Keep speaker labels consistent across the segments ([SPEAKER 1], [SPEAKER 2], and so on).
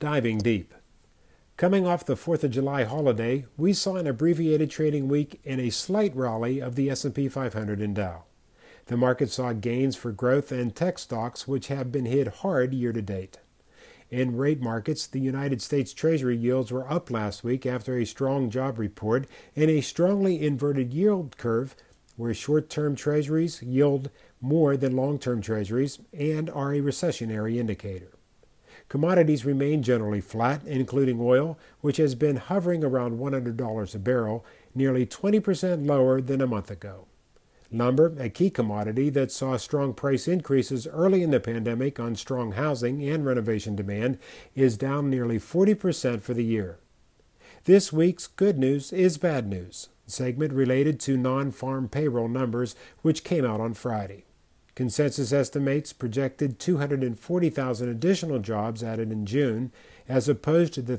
[SPEAKER 1] Diving deep. Coming off the 4th of July holiday, we saw an abbreviated trading week and a slight rally of the S&P 500 and Dow. The market saw gains for growth and tech stocks, which have been hit hard year to date. In rate markets, the United States Treasury yields were up last week after a strong job report and a strongly inverted yield curve where short-term treasuries yield more than long-term treasuries and are a recessionary indicator. Commodities remain generally flat, including oil, which has been hovering around $100 a barrel, nearly 20% lower than a month ago. Lumber, a key commodity that saw strong price increases early in the pandemic on strong housing and renovation demand, is down nearly 40% for the year. This week's good news is bad news, segment related to non-farm payroll numbers, which came out on Friday. Consensus estimates projected 240,000 additional jobs added in June, as opposed to the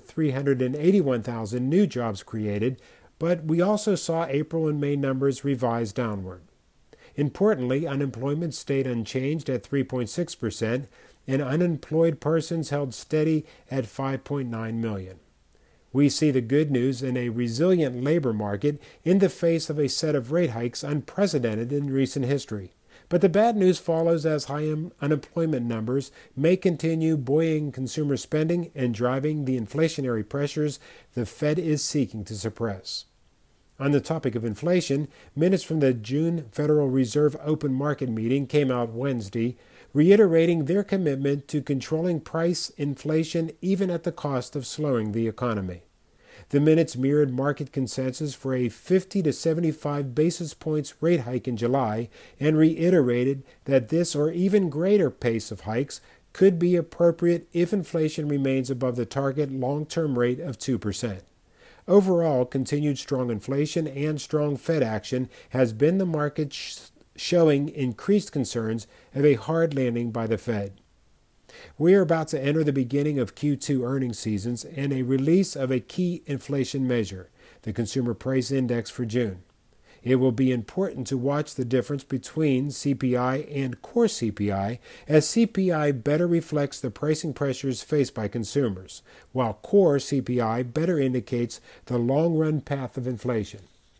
[SPEAKER 1] 381,000 new jobs created, but we also saw April and May numbers revised downward. Importantly, unemployment stayed unchanged at 3.6%, and unemployed persons held steady at 5.9 million. We see the good news in a resilient labor market in the face of a set of rate hikes unprecedented in recent history. But the bad news follows as high unemployment numbers may continue buoying consumer spending and driving the inflationary pressures the Fed is seeking to suppress. On the topic of inflation, minutes from the June Federal Reserve open market meeting came out Wednesday, reiterating their commitment to controlling price inflation even at the cost of slowing the economy. The minutes mirrored market consensus for a 50 to 75 basis points rate hike in July and reiterated that this or even greater pace of hikes could be appropriate if inflation remains above the target long-term rate of 2%. Overall, continued strong inflation and strong Fed action has been the market showing increased concerns of a hard landing by the Fed. We are about to enter the beginning of Q2 earnings seasons and a release of a key inflation measure, the Consumer Price Index for June. It will be important to watch the difference between CPI and core CPI, as CPI better reflects the pricing pressures faced by consumers, while core CPI better indicates the long-run path of inflation.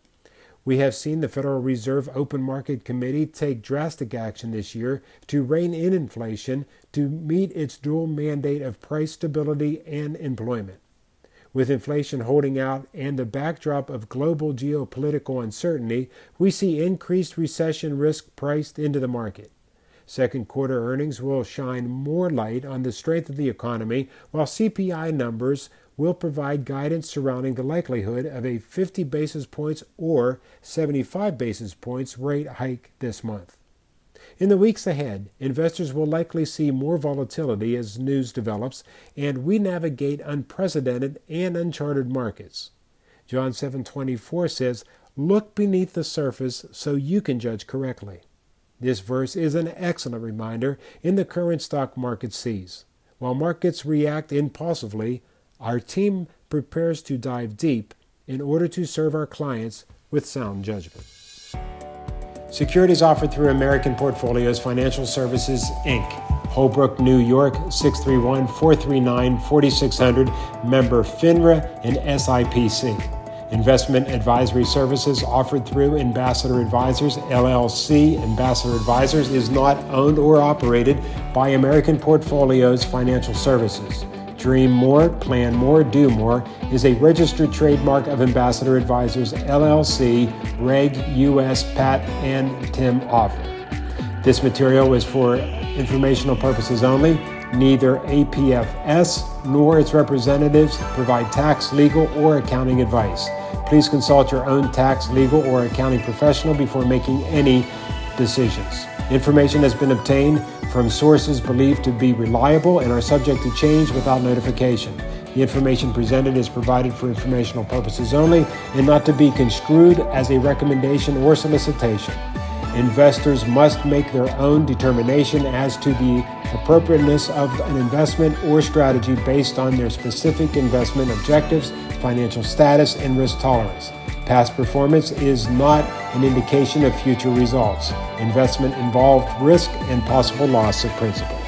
[SPEAKER 1] We have seen the Federal Reserve Open Market Committee take drastic action this year to rein in inflation to meet its dual mandate of price stability and employment. With inflation holding out and the backdrop of global geopolitical uncertainty, we see increased recession risk priced into the market. Second quarter earnings will shine more light on the strength of the economy, while CPI numbers will provide guidance surrounding the likelihood of a 50 basis points or 75 basis points rate hike this month. In the weeks ahead, investors will likely see more volatility as news develops, and we navigate unprecedented and uncharted markets. John 7:24 says, "Look beneath the surface so you can judge correctly." This verse is an excellent reminder in the current stock market seas. While markets react impulsively, our team prepares to dive deep in order to serve our clients with sound judgment. Securities offered through American Portfolios Financial Services, Inc., Holbrook, New York, 631-439-4600, member FINRA and SIPC. Investment advisory services offered through Ambassador Advisors, LLC. Ambassador Advisors is not owned or operated by American Portfolios Financial Services. Dream More, Plan More, Do More is a registered trademark of Ambassador Advisors, LLC, Reg. US Pat and Tim Offer. This material is for informational purposes only. Neither APFS nor its representatives provide tax, legal, or accounting advice. Please consult your own tax, legal, or accounting professional before making any decisions. Information has been obtained from sources believed to be reliable and are subject to change without notification. The information presented is provided for informational purposes only and not to be construed as a recommendation or solicitation. Investors must make their own determination as to the appropriateness of an investment or strategy based on their specific investment objectives, financial status, and risk tolerance. Past performance is not an indication of future results. Investment involved risk and possible loss of principal.